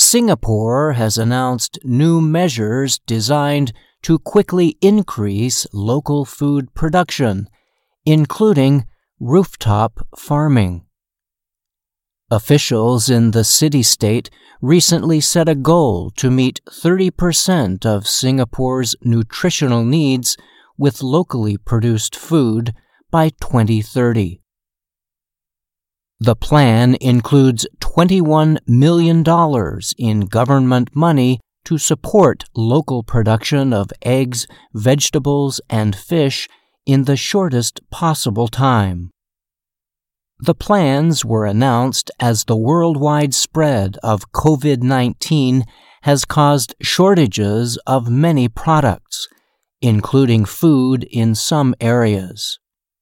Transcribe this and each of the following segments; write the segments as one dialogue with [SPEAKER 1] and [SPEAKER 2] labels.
[SPEAKER 1] Singapore has announced new measures designed to quickly increase local food production, including rooftop farming. Officials in the city-state recently set a goal to meet 30% of Singapore's nutritional needs with locally produced food by 2030. The plan includes $21 million in government money to support local production of eggs, vegetables, and fish in the shortest possible time. The plans were announced as the worldwide spread of COVID-19 has caused shortages of many products, including food in some areas.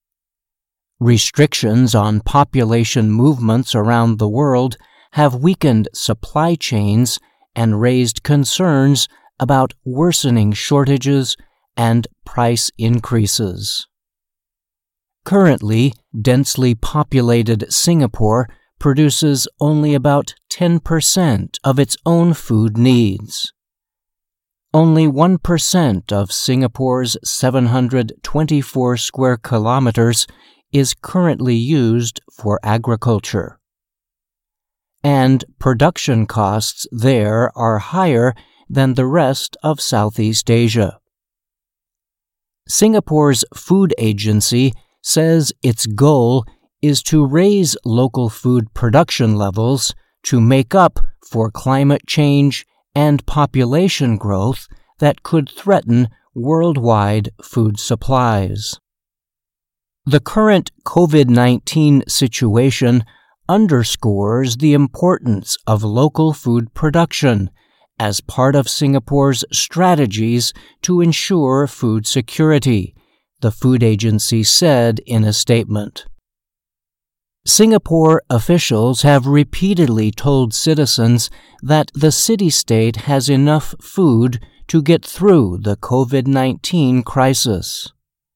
[SPEAKER 1] Restrictions on population movements around the world have weakened supply chains and raised concerns about worsening shortages and price increases. Currently, densely populated Singapore produces only about 10% of its own food needs. Only 1% of Singapore's 724 square kilometers is currently used for agriculture. And production costs there are higher than the rest of Southeast Asia. Singapore's food agency says its goal is to raise local food production levels to make up for climate change and population growth that could threaten worldwide food supplies. The current COVID-19 situation underscores the importance of local food production as part of Singapore's strategies to ensure food security, the food agency said in a statement. Singapore officials have repeatedly told citizens that the city-state has enough food to get through the COVID-19 crisis.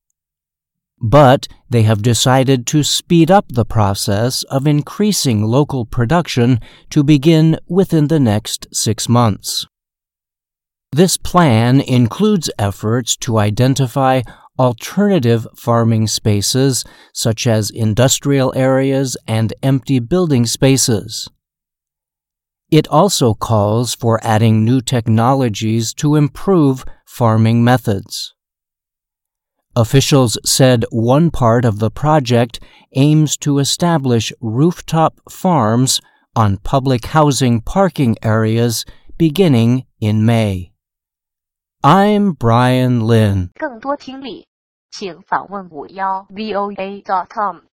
[SPEAKER 1] But they have decided to speed up the process of increasing local production to begin within the next 6 months. This plan includes efforts to identify alternative farming spaces such as industrial areas and empty building spaces. It also calls for adding new technologies to improve farming methods. Officials said one part of the project aims to establish rooftop farms on public housing parking areas beginning in May. I'm Brian Lin.
[SPEAKER 2] 更多听力，请访问51voa.com。